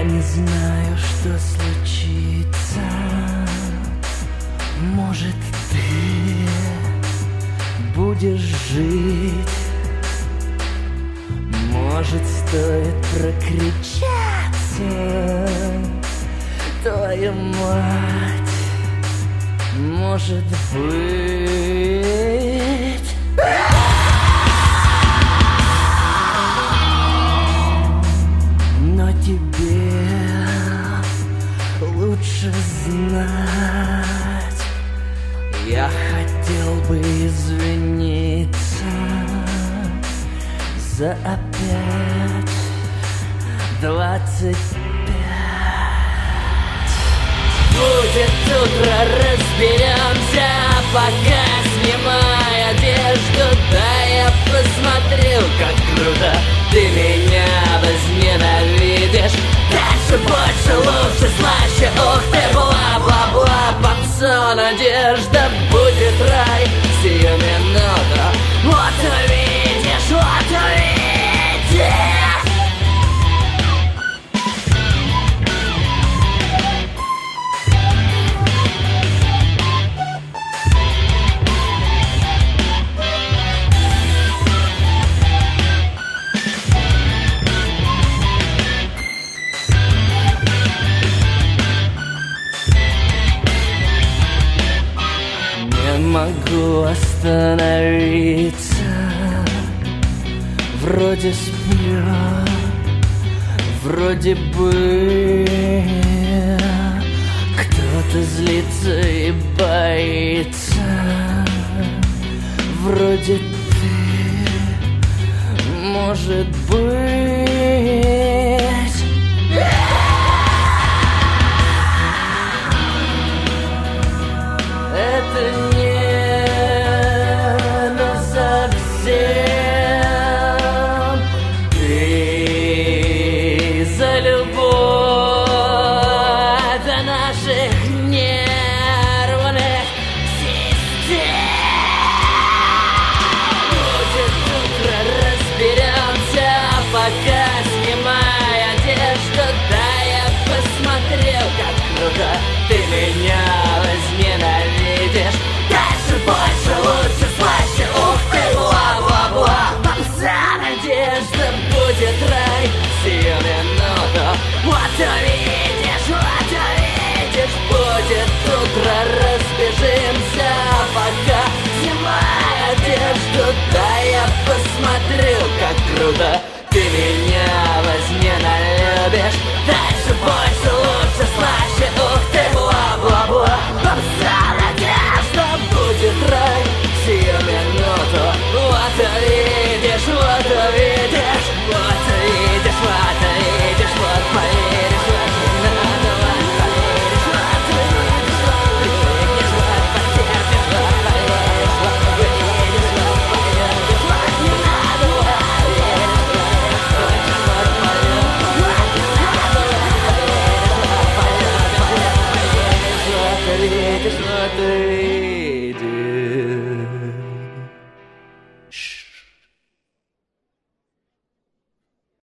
не знаю, что случится. Может, ты будешь жить. Может, стоит прокричаться. Твою мать, может быть. Но тебе лучше знать. Я хотел бы извиниться за опять 25. Будет утро, разберемся, пока снимай одежду. Да, я посмотрел, как круто ты меня возненавидишь. Дальше, больше, лучше, слаще, ух ты, бла-бла-бла. Попса, надежда, будет рай сию минуту. Вот увидишь, вот увидишь. Могу остановиться. Вроде сплю, вроде бы кто-то злится и боится. Вроде ты, может быть.